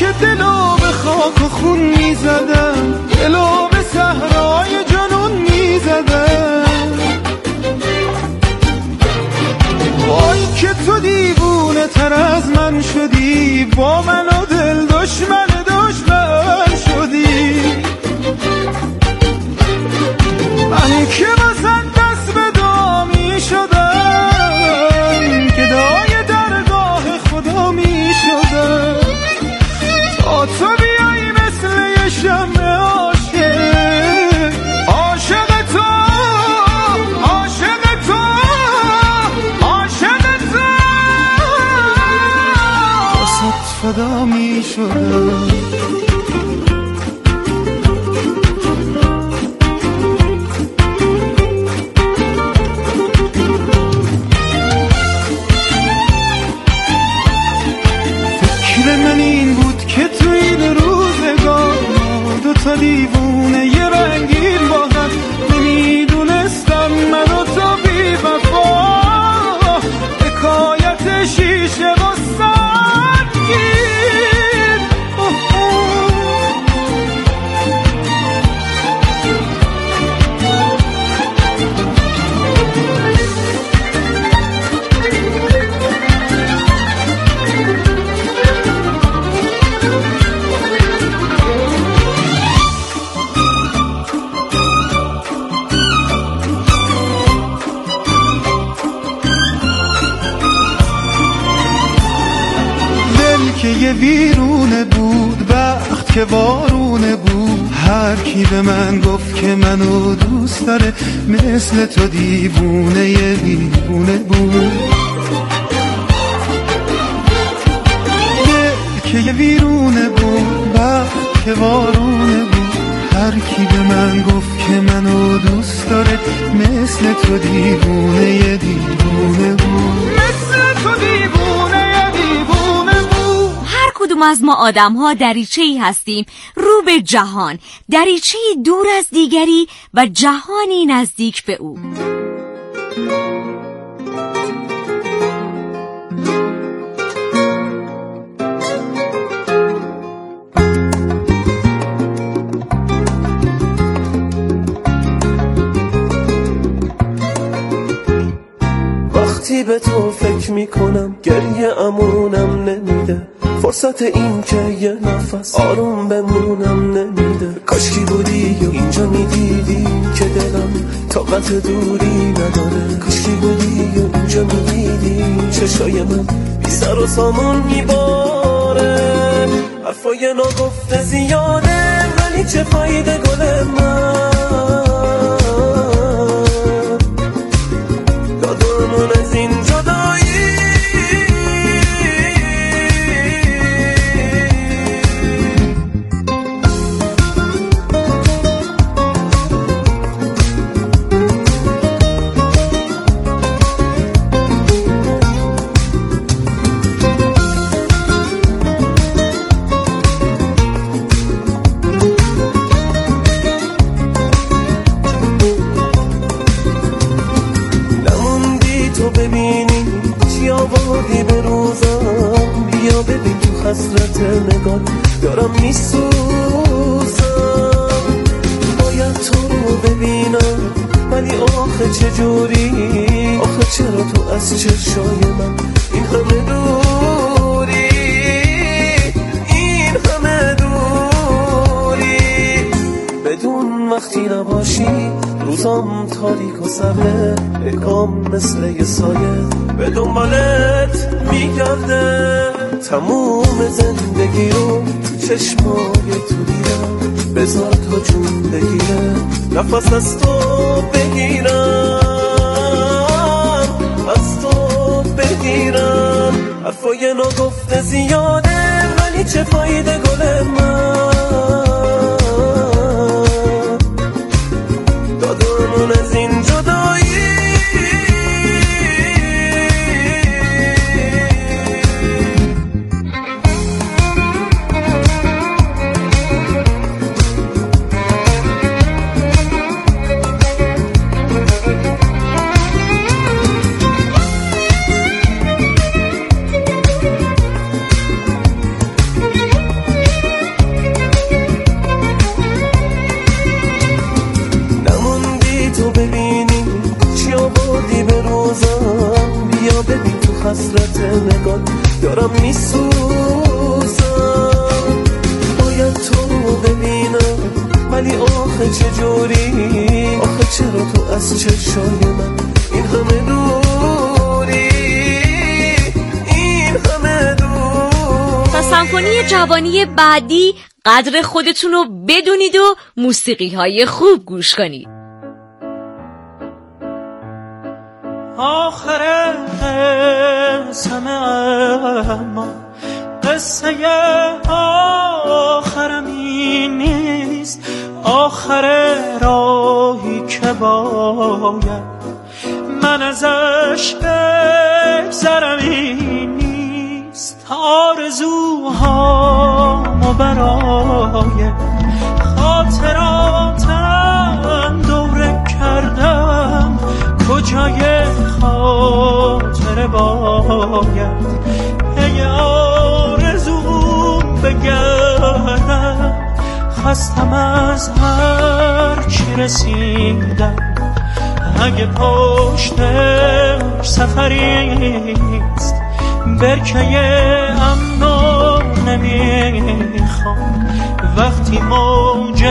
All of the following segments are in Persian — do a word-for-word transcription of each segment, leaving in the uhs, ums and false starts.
که دلو به خاک و خون میزدم، دلو به صحرای جنون میزدم. وای که تو دیوونه تر از من شدی، با من و دل دشمن دشمن شدی. من که بازم دست به دعا می شدم، که دعای درگاه خدا می شدم، تا تو بیایی مثل یه شمع عاشق. عاشق تو، عاشق تو، عاشق تو، واسه فدا می شدم. من این بود که تو این روزگار دو تا دیوونه یه رنگین با هم، نمیدونستم من و تو بی وفا، حکایت شیشه و سنگین. که یه ویرونه بود، بخت که وارونه بود. هر کی به من گفت که منو دوست داره، مثل تو دیوونه یه دیوونه بود. دل که یه ویرونه بود، بخت که وارونه بود. هر کی به من گفت که منو دوست داره، مثل تو دیوونه یه دیوونه بود. مثل تو دیوونه یه دیوونه بود. هر کدوم از ما آدم ها دریچه‌ای هستیم رو به جهان، دریچه‌ای دور از دیگری و جهانی نزدیک به او. وقتی به تو فکر میکنم گریه امونم نمیده، فرصت این که یه نفس آروم بمونم نمیده. کاشکی بودی یا اینجا میدیدی که دلم طاقت دوری نداره. کاشکی بودی یا اینجا میدیدی چشای من بی سر و سامان میباره. حرفای ناگفته زیاده ولی چه فایده گل من، یادمون از این جدایی. حسرت نگاه دارم میسوزم، باید تو رو ببینم ولی آخه چجوری؟ آخه چرا تو از چشای من این همه دوری، این همه دوری؟ بدون وقتی نباشی روزام تاریک و سرده، اکام مثل یه سایه به دنبالت میگرده. تموم زندگی رو تو چشمای تو دیدم، بذار تا جون بگیره نفس از تو بگیرم، از تو بگیرم. حرفای ناگفته زیاده ولی چه فایده گل من، دادمون از این جدایی. حسرت نگاه دارم میسوزم. باید تو رو ببینم ولی آخه چجوری، آخه چرا تو از چشای من این همه دوری، این همه دور. تا سمفونی جوانی بعدی قدر خودتون رو بدونید و موسیقی های خوب گوش کنید. آخر قسم اما قصه آخرم این نیست، آخر راهی که باید من ازش بگذرم این نیست. آرزوهامو برای خاطراتم دوره کردم، کجای خاطر باید ای آرزوم بگردم. خستم از هر چی رسیدم، اگه پشتش سفریست برکه امنو نمیخوام وقتی موج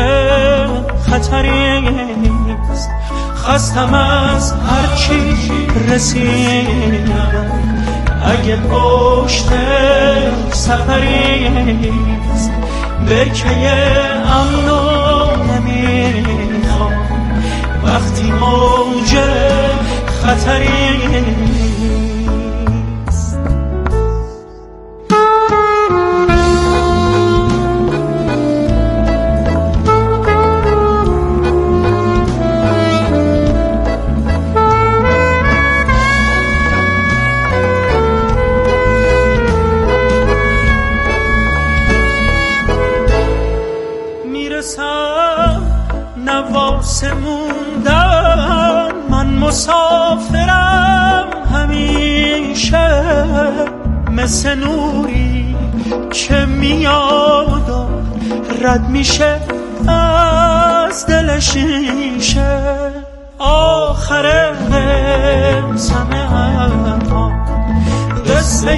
خطریست. خستم از هر چی رسیدم، اگه پشت سفریست برکه امنو نمیخوام وقتی موج خطریست. موندم من مسافرم همیشه، مثل نوری که میاد و رد میشه از دل شیشه. آخر قسم اما قصه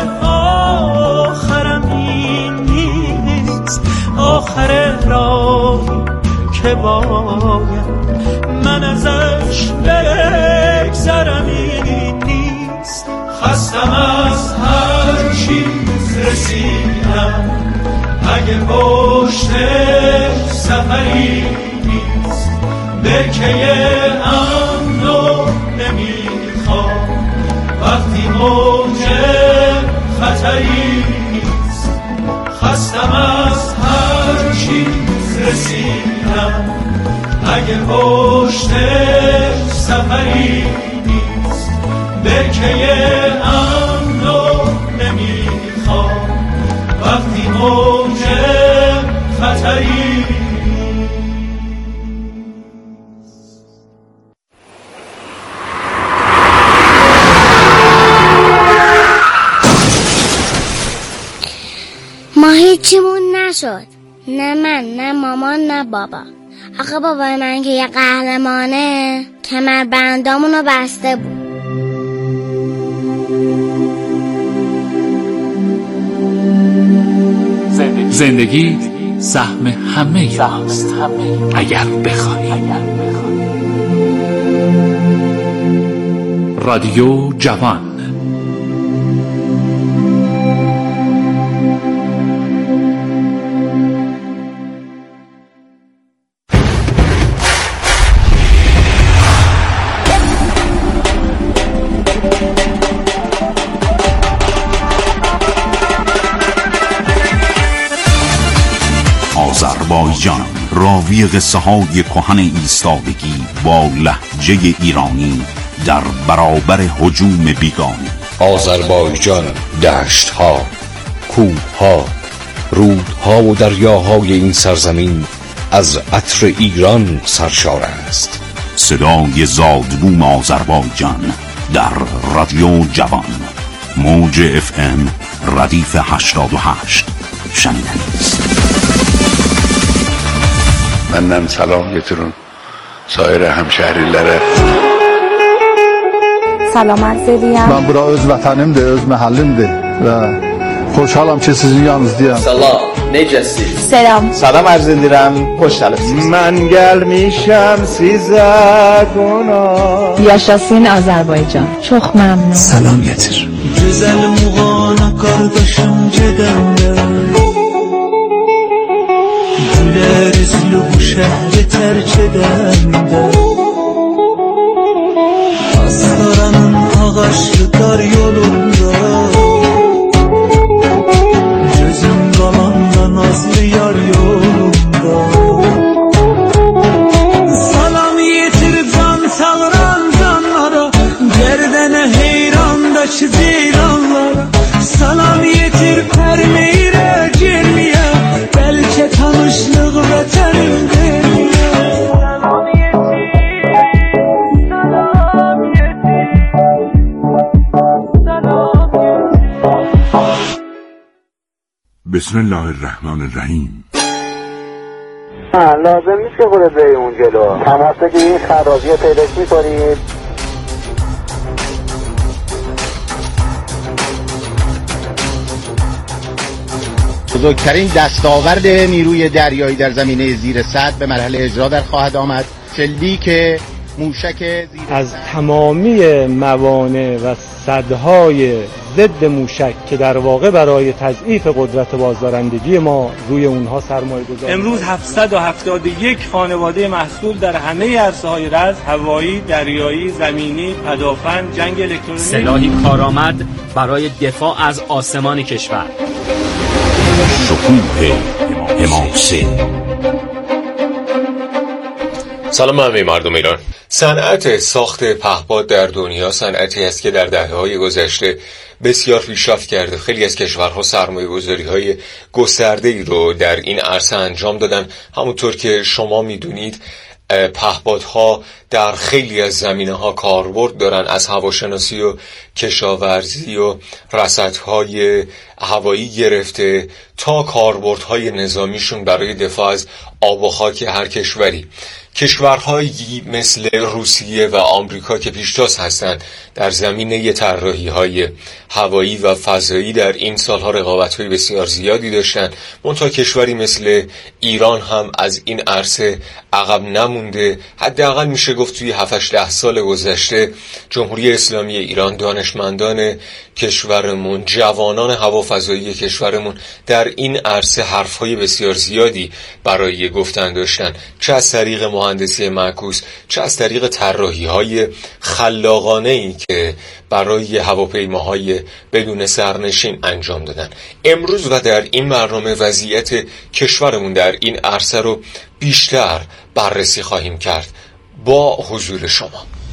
آخرم این نیست، آخر راهی که باید من ازش بگذرم این نیست. خستم از هر چیز رسیدم، اگه پشت سفری نیست برکه امنو نمیخوام وقتی موج خطری نیست. خستم از هر چیز رسیدم، اگه پشت سفری نیست برکه امنو نمیخوام وقتی موج خطری. ما هیچیمون نشد، نه من نه مامان نه بابا. آخه بابای من که یه قهرمانه کمربندامونو بسته بود. زندگی, زندگی سهم همه ماست اگر بخوای. رادیو جوان. آذربایجان، راوی قصه های کهن ایستادگی با لهجه ایرانی در برابر هجوم بیگانه. آذربایجان دشت‌ها، کوه‌ها، رودها و دریاهای این سرزمین از عطر ایران سرشار است. صدای زادبوم آذربایجان در رادیو جوان، موج اف ام ردیف هشتاد و هشت شنیدنی است. Məndən salam getirin sairə həmşəhrilərə. سلام عرض edirəm. Ben bura öz vətənimdir, öz məhəllimdir və xoşhalam ki, sizin yanınızdayım. Salam, necəsiz? Selam. Salam arz edirəm, xoş gəlibsiniz. Mən gəlmişəm sizə qonaq. Yaşasın Azərbaycan. Çox məmnun. Salam gətir. Gözəl muğana qardaşım gedəndə Güləriz bu şəhri tərk edəndə Astaranın ağaçlı dar yolunda Gözüm qalanda nazlı yar yolunda Salam yetir can sağıran canlara Gərdənə heyrandakı ceyranlara Salam yetir pərmeyirə gelmiyə Bəlkə tanışlıq vətənimdir بسم الله الرحمن الرحیم. لازم نیست که خودت بری اون جلو، تماس بگیرید، خرابی رو پیداش میکنید. بزرگترین دستاورد نیروی دریایی در زمینه زیر سد به مرحله اجرا در خواهد آمد. فلدی که موشک زیر از تمامی موانع و سدهای ضد موشک که در واقع برای تضعیف قدرت بازدارندگی ما روی اونها سرمایه گذاری. امروز هفتصد و هفتاد و یک خانواده محصول در همه عرصه‌های رز، هوایی، دریایی، زمینی، پدافند، جنگ الکترونیکی، سلاحی کارآمد برای دفاع از آسمان کشور. شکوه حماسه. سلام همه مردم ایران. صنعت ساخت پهپاد در دنیا صنعتی است که در دهه‌های گذشته بسیار پیشرفت کرده. خیلی از کشورها سرمایه‌گذاری‌های گسترده‌ای رو در این عرصه انجام دادن. همونطور که شما می‌دونید پهپادها در خیلی از زمینه‌ها کاربرد دارن، از هواشناسی و کشاورزی و رصدهای هوایی گرفته تا کاربردهای نظامیشون برای دفاع از آب و خاک هر کشوری. کشورهایی مثل روسیه و آمریکا که پیشتاز هستند در زمینه طراحی‌های هوایی و فضایی در این سالها رقابت‌های بسیار زیادی داشتند. منتها کشوری مثل ایران هم از این عرصه عقب نمونده. حداقل میشه گفت توی هفت هشت ده سال گذشته جمهوری اسلامی ایران، دانشمندان کشورمون، جوانان هوافضایی کشورمون در این عرصه حرف‌های بسیار زیادی برای گفتن داشتن، چه از طریق مهندسی معکوس، چه از طریق طراحی‌های خلاقانه‌ای که برای هواپیماهای بدون سرنشین انجام دادن. امروز و در این برنامه وضعیت کشورمون در این عرصه رو بیشتر بررسی خواهیم کرد با حضور شما.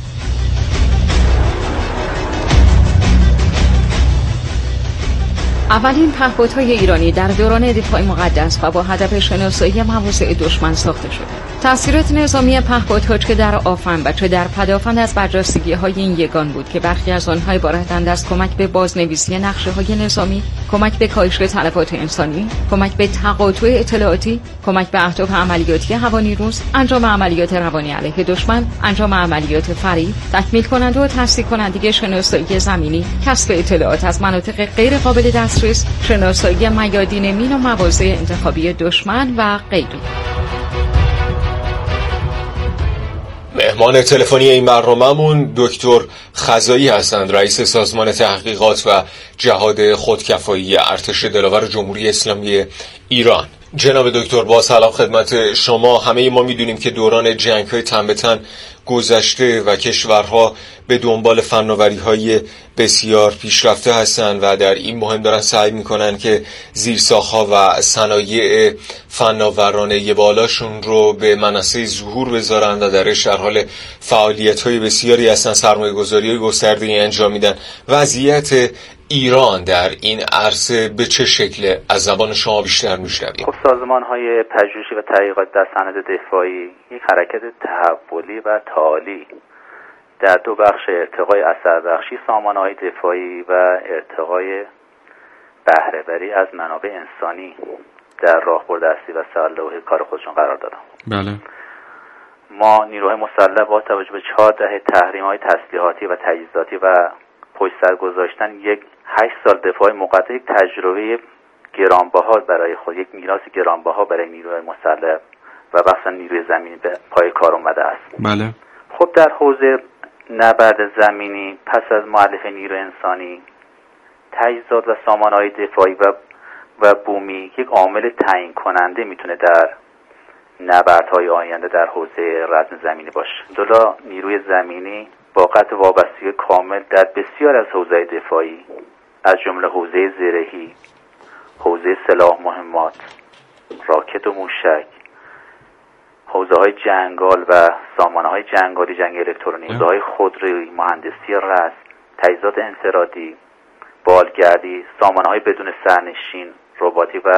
اولین پهپادهای ایرانی در دوران دفاع مقدس و با هدف شناسایی مواضع دشمن ساخته شده. تأثیرات نظامی پهپادها چه در آفن و چه در پدافند از برجستگی‌های این یگان بود که برخی از آنها عبارتند از کمک به بازنویسی نقشه‌های نظامی، کمک به کاهش تلفات انسانی، کمک به تقاطع اطلاعاتی، کمک به اهداف عملیاتی هوانیروز، انجام عملیات روانی علیه دشمن، انجام عملیات فریب، تکمیل کننده و تصدیق کننده شناسایی زمینی، کسب اطلاعات از مناطق غیر قابل دسترس، شناسایی میادین مین و مواضع انتخابی دشمن و غیره. مهمان تلفنی این برنامه‌مون دکتر خزایی هستند، رئیس سازمان تحقیقات و جهاد خودکفایی ارتش دلاور جمهوری اسلامی ایران. جناب دکتر با سلام خدمت شما. همه ما میدونیم که دوران جنگ‌های تن به تن گذشته و کشورها به دنبال فناوری‌های بسیار پیشرفته هستند و در این مهم دارن سعی میکنن که زیرساخت‌ها و صنایع فناورانه بالاشون رو به منصه ظهور بذارن و درش در حال فعالیت‌های بسیاری هستن، سرمایه‌گذاری‌های گسترده‌ای انجام میدن. وضعیت ایران در این عرصه به چه شکله؟ از زبان شما بیشتر میشنویم. خب سازمان‌های پژوهشی و تحقیقات در صنعت دفاعی یک حرکت تحولی و تعالی در دو بخش ارتقای اثربخشی سامانه‌های دفاعی و ارتقای بهره‌وری از منابع انسانی در راهبرد اصلی و صلاح کار خودشون قرار دادن. بله. ما نیروهای مسلح با توجه به چهار دهه تحریم‌های تسلیحاتی و تجهیزاتی و پشت سر گذاشتن یک هشت سال دفاع مقطع، یک تجربه گرانبها برای خود، یک میراث گرانبها برای نیروهای مسلح و بخصوصا نیروی زمینی به پای کار اومده است. بله. خب در حوزه نبرد زمینی پس از مؤلفه نیروی انسانی، تجهیزات و سامانه‌های دفاعی و و بومی یک عامل تعیین کننده میتونه در نبردهای آینده در حوزه رزم زمینی باشه. دولا نیروی زمینی با قطع وابستگی کامل در بسیار از حوزه‌های دفاعی از جمله حوزه زرهی، حوزه سلاح مهمات، راکت و موشک، حوزه‌های جنگال و سامانه‌های جنگالی، جنگ الکترونیکی، حوزه‌های خودرویی، مهندسی رزم، تجهیزات انفرادی، بالگردی، سامانه‌های بدون سرنشین، رباتیک و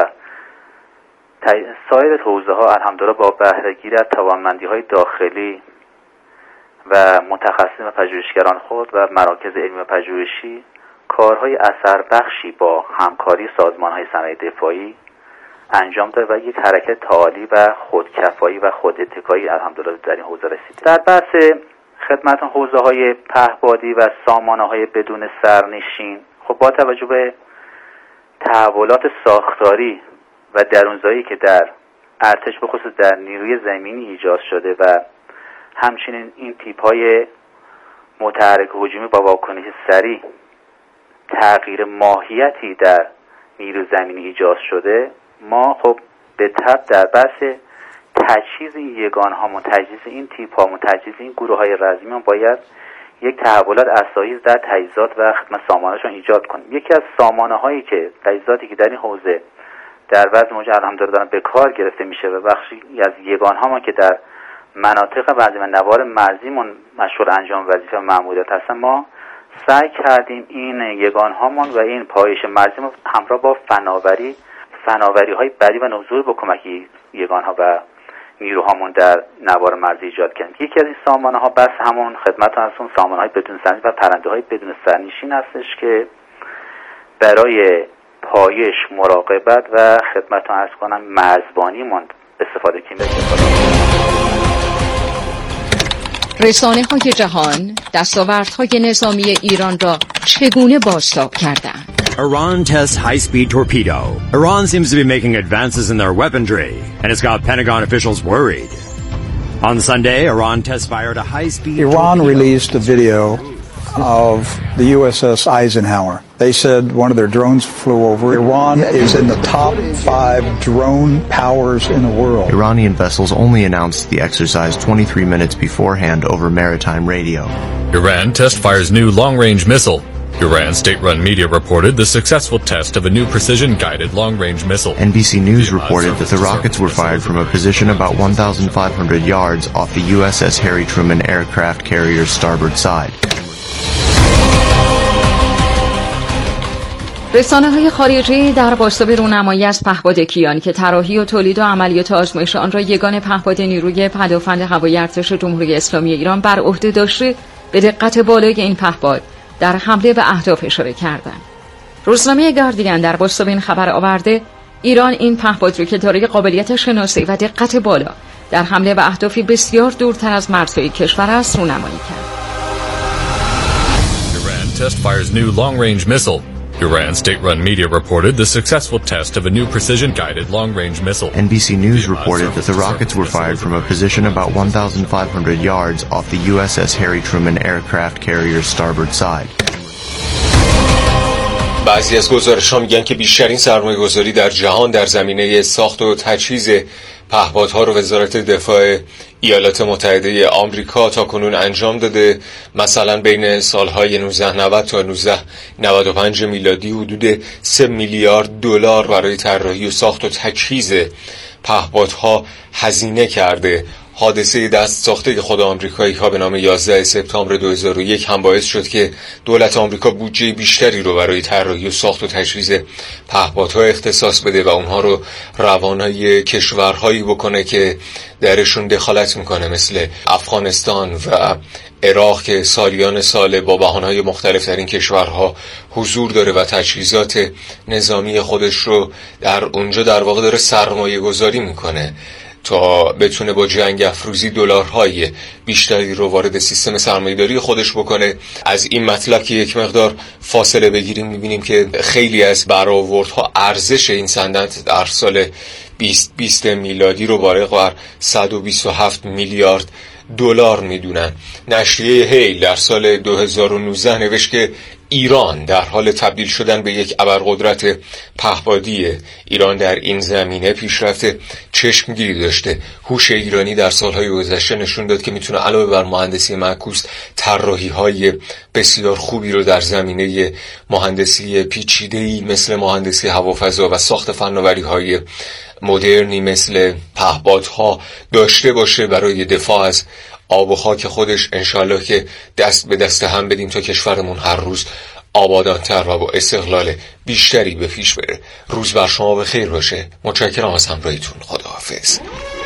سایر حوزه‌ها الحمدلله با بهره‌گیری از توانمندی‌های داخلی و متخصصین و پژوهشگران خود و مراکز علمی و پژوهشی کارهای اثر بخشی با همکاری سازمان‌های صنایع دفاعی انجام داده و یک حرکت تعالی و خودکفایی و خوداتکایی الحمدلله در این حوزه رسید. در بحث خدمتتون حوزه‌های پهپادی و سامانه‌های بدون سرنشین، خب با توجه به تحولات ساختاری و درونزایی که در ارتش به خصوص در نیروی زمینی ایجاد شده و همچنین این تیپ‌های متحرک هجومی با واکنش سریع تغییر ماهیتی در نیروی زمینی ایجاد شده، ما خب به تبع در بحث تجهیز این یگان‌هامون، تجهیز این تیپ‌هامون، تجهیز این گروه‌های رزمیمون باید یک تحولات اساسی در تجهیزات و خدمت سامانه‌شون ایجاد کنیم. یکی از سامانه‌هایی که تجهیزاتی که در این حوزه در وضع موجود الحمدلله دارن به کار گرفته میشه و بخشی از یگان‌هامون که در مناطق بعضی و نوار مرزیمون مشغول انجام وظیفه مأموریت هستن، ما سعی کردیم این یگان‌هامون و این پایش مرزیمون همراه با فناوری فناوری‌های بری و نوظهور با کمک یگان‌ها و نیروهامون در نوار مرزی ایجاد کردیم. یکی از این سامانه‌ها بس همون خدمتتون هستون سامانه‌های بدون سرنشین و پرنده‌های بدون سرنشین هستش که برای پایش، مراقبت و خدمتتون عرض کنم مرزبانیمون استفاده کنیم. رسانه‌های جهان دستاوردهای نظامی ایران را چگونه بازتاب کردند؟ Iran tests high-speed torpedo. Iran seems to be making advances in their weaponry, and it's got Pentagon officials worried. On Sunday, Iran test-fired a high-speed Iran torpedo. released a video of the U S S Eisenhower. They said one of their drones flew over. Iran is in the top five drone powers in the world. Iranian vessels only announced the exercise twenty-three minutes beforehand over maritime radio. Iran test-fires new long-range missile. Iran state-run media reported the successful test of a new precision-guided long-range missile. N B C News reported that the rockets were fired from a position about one thousand five hundred yards off the U S S Harry Truman aircraft carrier's starboard side. رسانه‌های خارجی در بازتاب رونمایی از پهپاد کیان که طراحی و تولید و عملیات آزمایش آن را یگان پهپاد نیروی پدافند هوایی ارتش جمهوری اسلامی ایران بر عهده داشته، به دقت بالای این پهپاد در حمله به اهداف اشاره کردند. روزنامه گاردین در بازتاب این خبر آورده ایران این پهپاد را که دارای قابلیت شناسایی و دقت بالا در حمله به اهدافی بسیار دورتر از مرزهای کشور است رونمایی کرد. Iran test fires new long-range missile. Iran state-run media reported the successful test of a new precision-guided long-range missile. N B C News reported that the rockets were fired from a position about one thousand five hundred yards off the U S S Harry Truman aircraft carrier's starboard side. بعضی از گزارش‌ها میگن که بیشترین سرمایه‌گذاری در جهان در زمینه ساخت و تجهیز پهپادها رو وزارت دفاع ایالات متحده آمریکا تاکنون انجام داده. مثلا بین سالهای نوزده نود تا نوزده نود و پنج میلادی حدود سه میلیارد دلار برای طراحی و ساخت و تجهیز پهپادها هزینه کرده. حادثه دست ساخته خود آمریکایی ها به نام یازده سپتامبر دو هزار و یک هم باعث شد که دولت آمریکا بودجه بیشتری رو برای طراحی و ساخت و تجهیز پهپادها اختصاص بده و اونها رو روانه کشورهایی بکنه که درشون دخالت میکنه، مثل افغانستان و عراق که سالیان سال با بهانه‌های مختلف در این کشورها حضور داره و تجهیزات نظامی خودش رو در اونجا در واقع داره سرمایه گذاری میکنه. تا بتونه با جنگ افروزی دلارهای بیشتری رو وارد سیستم سرمایه‌داری خودش بکنه. از این مطلب که یک مقدار فاصله بگیریم می‌بینیم که خیلی از برآوردها ارزش این صنعت در سال بیست بیست میلادی رو بالغ بر صد و بیست و هفت میلیارد دلار میدونن. نشریه هیل در سال دو هزار و نوزده نوشت که ایران در حال تبدیل شدن به یک ابرقدرت پهپادیه. ایران در این زمینه پیشرفت چشمگیری داشته. هوش ایرانی در سالهای گذشته نشون داد که میتونه علاوه بر مهندسی معکوس طراحی‌های بسیار خوبی رو در زمینه مهندسی پیچیده‌ای مثل مهندسی هوافضا و ساخت فناوری‌های مدرنی مثل پهپادها داشته باشه برای دفاع از آب و خاک خودش. انشالله که دست به دست هم بدیم تا کشورمون هر روز آبادانتر و با استقلال بیشتری به پیش بره. روز بر شما بخیر باشه. متشکرم از همراهیتون. خداحافظ.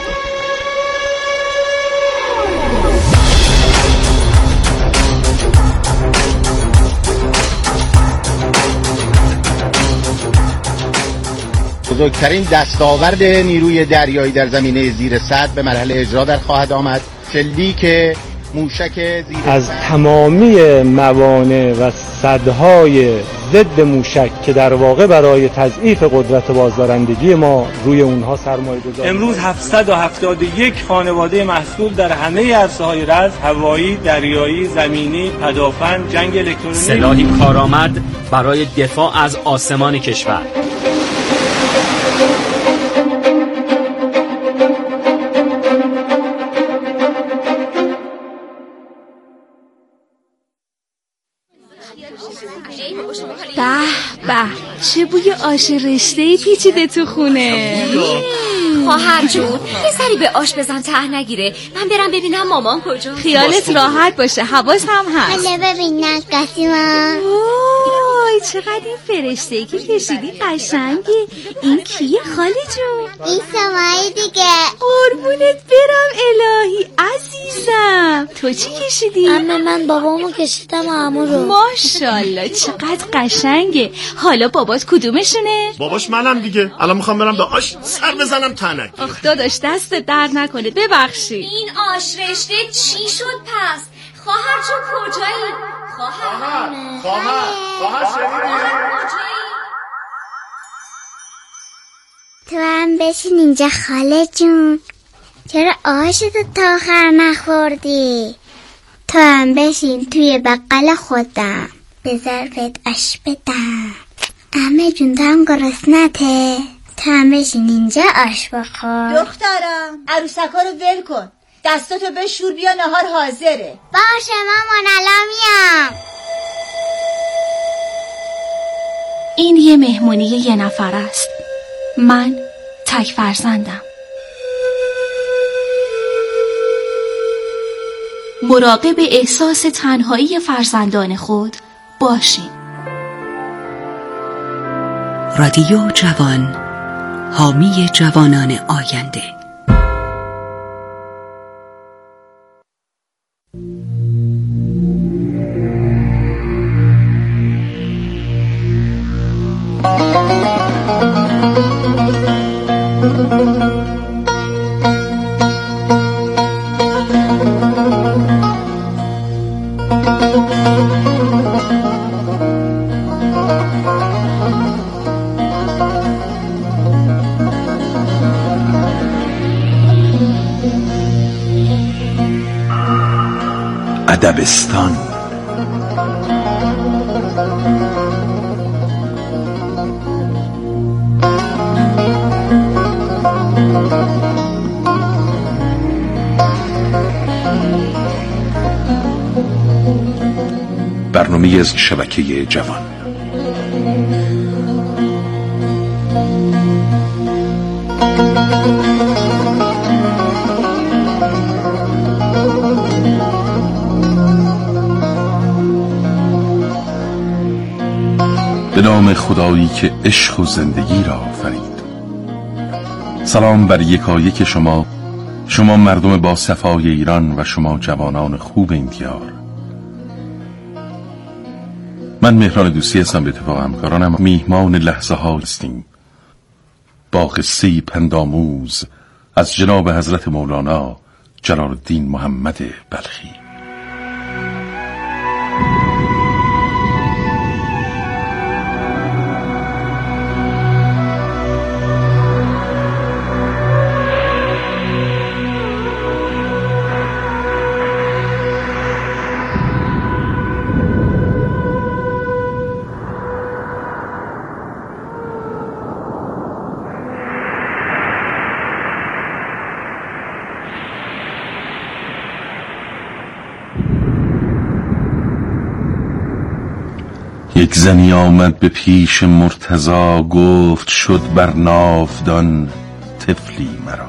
بزرگترین دستاورد نیروی دریایی در زمینه زیر سد به مرحله اجرا در خواهد آمد. شلیک موشک زیر از تمامی موانع و سدهای ضد موشک که در واقع برای تضعیف قدرت بازدارندگی ما روی اونها سرمایه گذاری. امروز هفتصد و هفتاد و یک خانواده محصول در همه عرصه‌های رز، هوایی، دریایی، زمینی، پدافند، جنگ الکترونیکی، سلاحی کارآمد برای دفاع از آسمان کشور. به به، چه بوی آش رشته‌ای پیچیده تو خونه. خواهر جون یه سری به آش بزن ته نگیره. من برم ببینم مامان کجا. خیالت راحت باشه، حواس هم هست. حالا ببین نقاشیما. وای چقدر این فرشته‌ای که کشیدی قشنگی. این کیه خاله جون؟ این سماعی دیگه. قربونت برم الهی عزیزم. تو چی کشیدی؟ اما من بابامو کشیدم و عمو رو. ماشاءالله چقدر قشنگه. حالا بابات کدومشونه؟ باباش منم دیگه. الان میخوام برم به آش سر بزنم تنک. آخ داداش دست درد نکنه، ببخشید. این آش رشته چی شد پس؟ خواهر جون کجایی؟ خواهر خواهر خواهر کجایی؟ تو هم بشین اینجا خاله جون. چرا آشتو تا آخر نخوردی؟ تو هم بشین توی بقل خودم به ظرفت آش بدم. عمه جون تو هم گرسنته؟ تو هم بشین اینجا آش بخور. دخترم عروسکا رو ول کن، دستاتو بشور بیا نهار حاضره. باشه مامان الان میام. این یه مهمونی یه نفر است. من تک فرزندم. مراقب احساس تنهایی فرزندان خود باشین. رادیو جوان، حامی جوانان آینده. ادبستان. برنامه از شبکه جوان. به نام خدایی که عشق و زندگی را آفرید. سلام بر یکایک شما، شما مردم با صفای ایران و شما جوانان خوب این دیار. من مهران دوستی هستم. به اتفاق همکارانم میهمان لحظه ها هستیم با قصه پندآموز از جناب حضرت مولانا جلال الدین محمد بلخی. یک زنی آمد به پیش مرتضی، گفت شد بر ناودان طفلی مرا.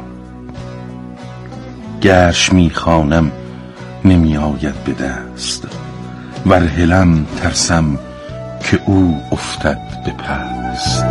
گرش میخوانم نمی آید به دست، ور هلم ترسم که او افتد به پست.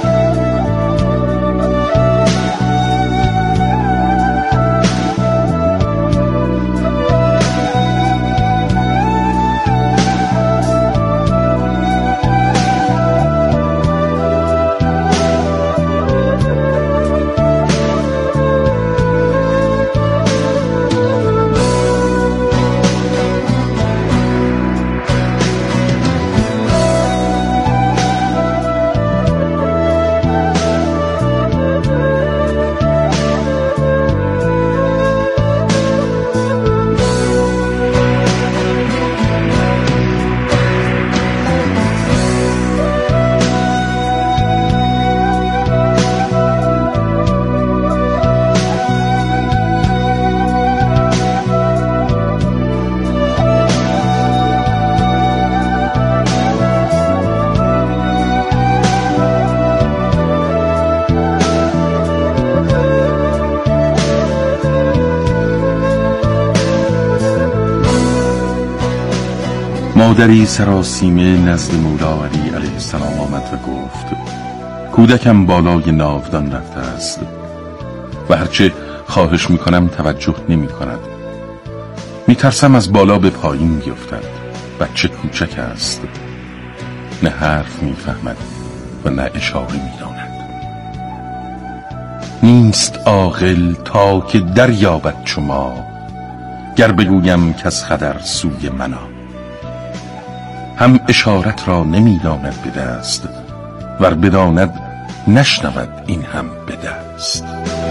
مادری سراسیمه نزد مولا علی علیه السلام آمد و گفت کودکم بالای ناودان رفته است و هرچه خواهش میکنم توجه نمی کند. میترسم از بالا به پایین بیفتد. بچه کوچک است، نه حرف میفهمد و نه اشاره میداند. نیست عاقل تا که دریابد چو ما، گر بگویم کز خطر سوی منا. هم اشارت را نمیداند به دست، ور بداند نشنود این هم به دست.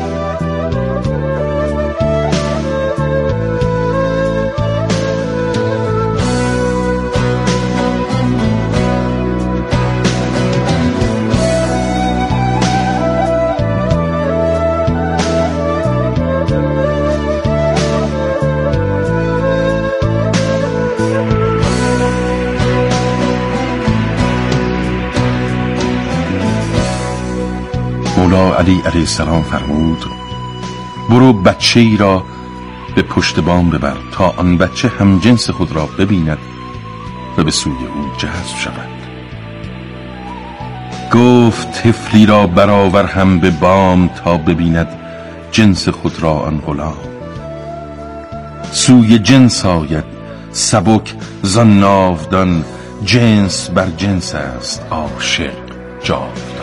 مولا علی علیه السلام فرمود برو بچه ای را به پشت بام ببر تا آن بچه هم جنس خود را ببیند و به سوی او جذب شود. گفت طفلی را برآور هم به بام تا ببیند جنس خود را آن غلام. سوی جنس آید سبک زان ناودان، جنس بر جنس است عاشق جاودان.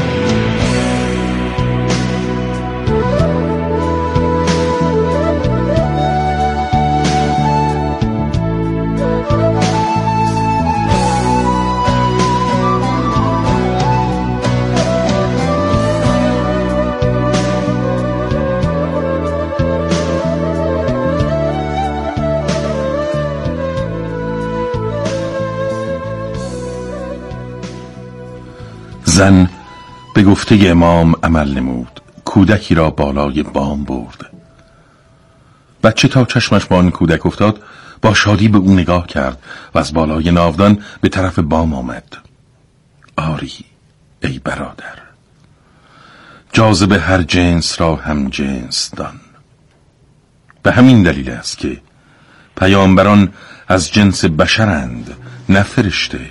زن به گفته امام عمل نمود، کودکی را بالای بام برد. بچه تا چشمش با آن کودک افتاد با شادی به او نگاه کرد و از بالای ناودان به طرف بام آمد. آری ای برادر، جاذبه هر جنس را هم جنس دان. به همین دلیل است که پیامبران از جنس بشرند نه فرشته.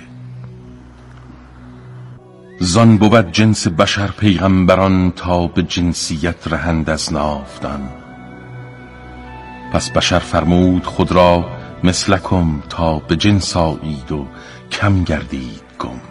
زان بود جنس بشر پیغمبران تا به جنسیت رهند از ناودان. پس بشر فرمود خود را مثلکم تا به جنس آیید و کم گردید گم.